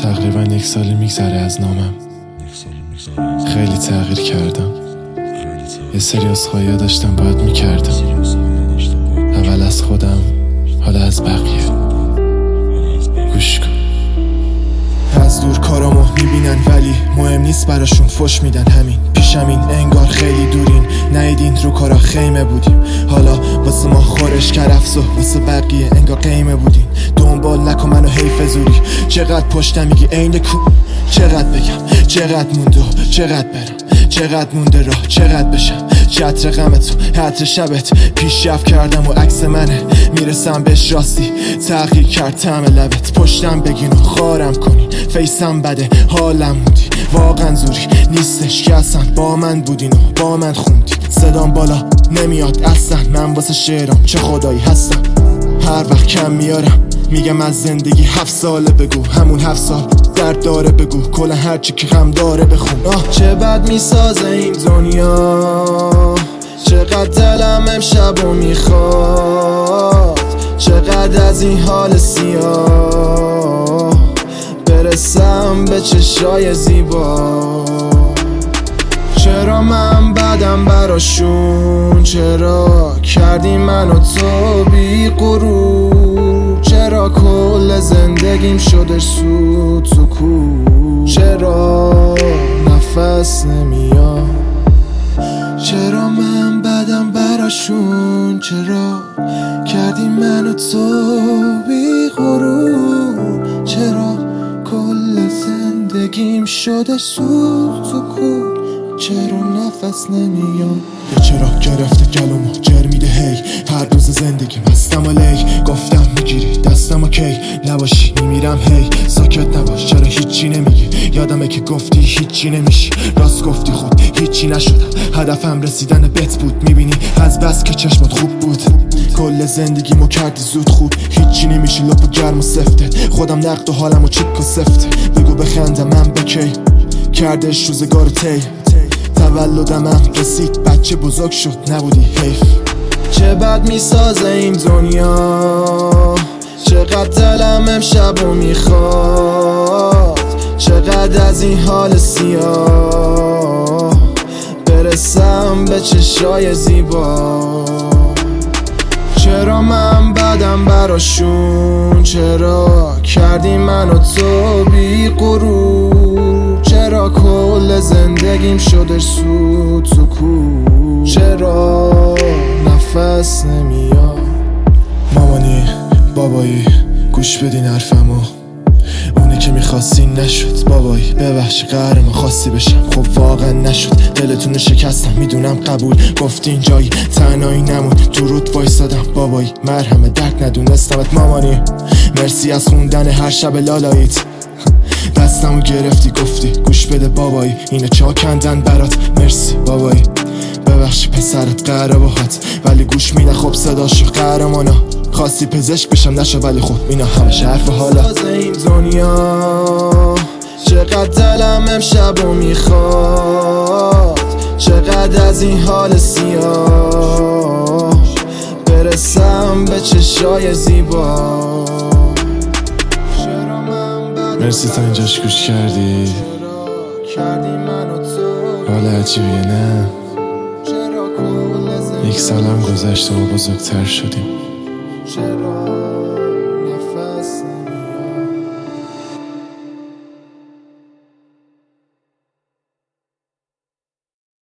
تقریبا 1 سالی میگذره از نامم. خیلی تغییر کردم. یه سری عذرخواهی‌ها داشتم باید میکردم، اول از خودم، حالا از بقیه. گوش کن. از دور کارامو میبینن ولی مهم نیست براشون، فش میدن همین پیشمین، انگار خیلی دورین. نیدین رو کارا خیمه بودیم، حالا واسه ما خورش کرفس و واسه بقیه انگار قیمه بودین. دنبال نکن منو حیف زوری، چقدر پشتم میگی عین کو. چقدر بگم، چقدر مونده، چقدر برم، چقدر مونده راه، چقدر بشم چتر غمت و حتر شبت. پیشرفت کردم و عکس منه، میرسم بهش راستی تغییر کرد طعم لبت. پشتم بگین و خارم کنین، فیسم بده حالم موندی. واقعا زوری نیستش که اصلا با من بودین و با من خوندی. صدام بالا نمیاد اصلا، من واسه شعرام چه خدایی هستم. هر وقت کم میارم میگم از زندگی 7 ساله بگو، همون 7 سال درد داره بگو، کل هرچی که غم داره بخون. چه بد میسازه این دنیا، چقدر دلم امشبو میخواد، چقدر از این حال سیاه برسم به چشای زیبا. چرا من بدم براشون، چرا کردی من و تو بی غرور، چرا کل زندگیم شده سکوت، چرا نفس نمیاد، چرا من بدم براشون، چرا کردی من و تو بی غرور، چرا کل زندگیم شده سکوت، چرا نفس نمیاد. یه چرا گرفته گلومو جر میده هی، هر روز زندگیم هستم و لی. گفتم میگیری دستم و کی نباشی میمیرم هی. ساکت نباش، چرا هیچی نمیگی، یادمه که گفتی هیچی نمیشی. راست گفتی خود هیچی نشدم، هدفم رسیدن بهت بود. میبینی از بس که چشمت خوب بود، کل زندگیمو کردی زود خوب. هیچی نمیشی، لپ گرم و سفته، خودم نقد و حالمو چیک و سفته. بگو بخندم من بکی کردش روزگارو تی، تولدم رسید بچه بزرگ شد نبودی حیف. چه بد میسازه این دنیا، چقدر دلم امشبو میخواد، چقدر از این حال سیاه برسم به چشای زیبا. چرا من بدم براشون، چرا کردی من و تو بی غرور، چرا کل زندگیم شده سکوت، چرا نفس نمیاد. مامانی بابایی گوش بدین حرفمو، اونی که میخواستی نشد. بابایی ببخش قهرم خواستی بشم، خب واقعا نشد. دلتونو شکستم میدونم، قبول گفتین جایی تنهایی نمون. تو رود وایسادم بابایی مرهم درد ندونستمت. مامانی مرسی از خوندن هر شب لالاییت، دستمو گرفتی گفتی گوش بده بابایی اینو چا کندن برات. مرسی بابایی ببخشی پسرت قهره باهات، ولی گوش میده خب صداشو قهرمانا. خواستی پزشک بشم نشو، ولی خب اینا همش حرف حالا. این دنیا چقدر دلم امشبو میخواد، چقدر از این حال سیاه برسم به چشای زیبا. مرسی تا اینجاش گوش کردی. حال عجیبیه نه؟ 1 سالم گذشته و بزرگتر شدیم.